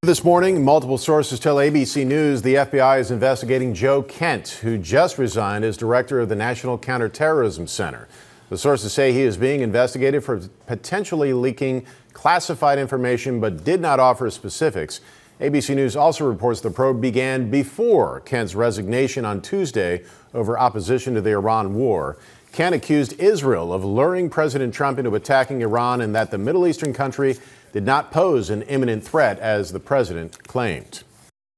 This morning, multiple sources tell ABC News the FBI is investigating Joe Kent, who just resigned as director of the National Counterterrorism Center. The sources say he is being investigated for potentially leaking classified information, but did not offer specifics. ABC News also reports the probe began before Kent's resignation on Tuesday over opposition to the Iran war. Kent accused Israel of luring President Trump into attacking Iran and that the Middle Eastern country did not pose an imminent threat, as the president claimed.